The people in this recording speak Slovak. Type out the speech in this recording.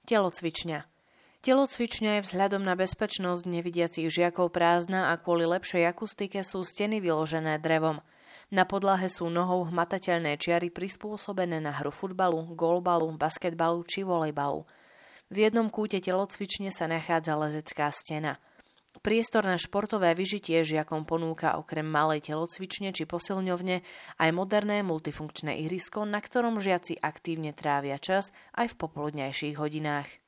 Telocvičňa. Telocvičňa je vzhľadom na bezpečnosť nevidiacich žiakov prázdna a kvôli lepšej akustike sú steny vyložené drevom. Na podlahe sú nohou hmatateľné čiary prispôsobené na hru futbalu, golbalu, basketbalu či volejbalu. V jednom kúte telocvične sa nachádza lezecká stena. Priestor na športové vyžitie žiakom ponúka okrem malej telocvične či posilňovne aj moderné multifunkčné ihrisko, na ktorom žiaci aktívne trávia čas aj v popoludňajších hodinách.